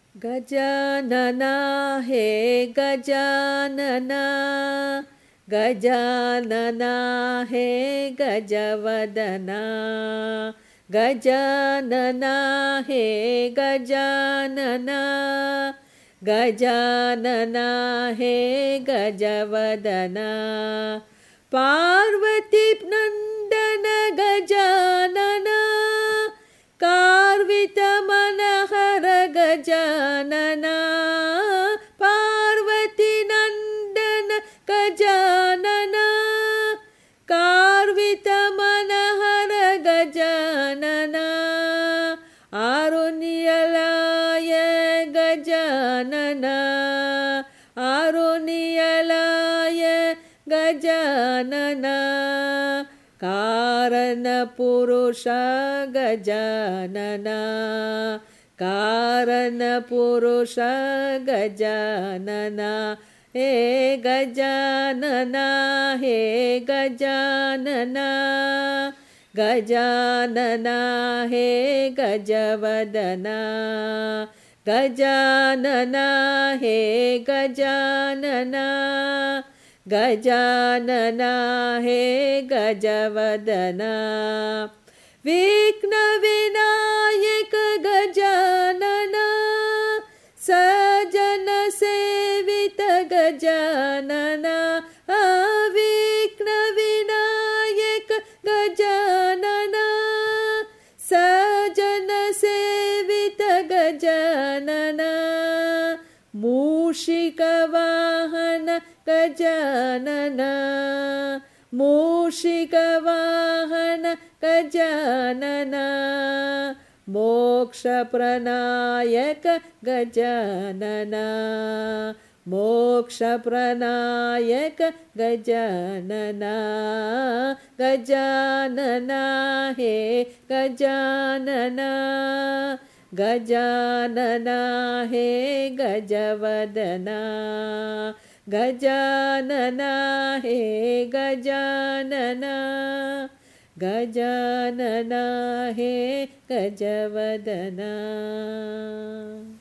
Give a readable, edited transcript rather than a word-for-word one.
गजानना हे गजानना गजानना हे गजवदना गजानना हे गजानना गजानना हे गजवदना पार्वती नन्दन गजानना कार्वितमनहर गजानना पार्वती नन्दन गजानना कार्वितमनहर गजानना आरुनियलाय गजानना आरुनियलाय गजानना कारणपुरुष गजानना कारणपुरुष गजानना हे गजानना हे गजानना गजानना हे गजवदना गजानना हे गजानना गजानना हे गजवदना विघ्नविनायक गजानना सजन सेवित गजानना विघ्नविनायक गजानना सजन सेवित गजानना मूषिकवाहन गजानना मूषिकवाहन गजानना मोक्षप्रदायक गजानना मोक्षप्रदायक गजानना गजानना हे गजानना गजानना हे गजवदना गजानना हे गजानना गजानना हे गजवदना।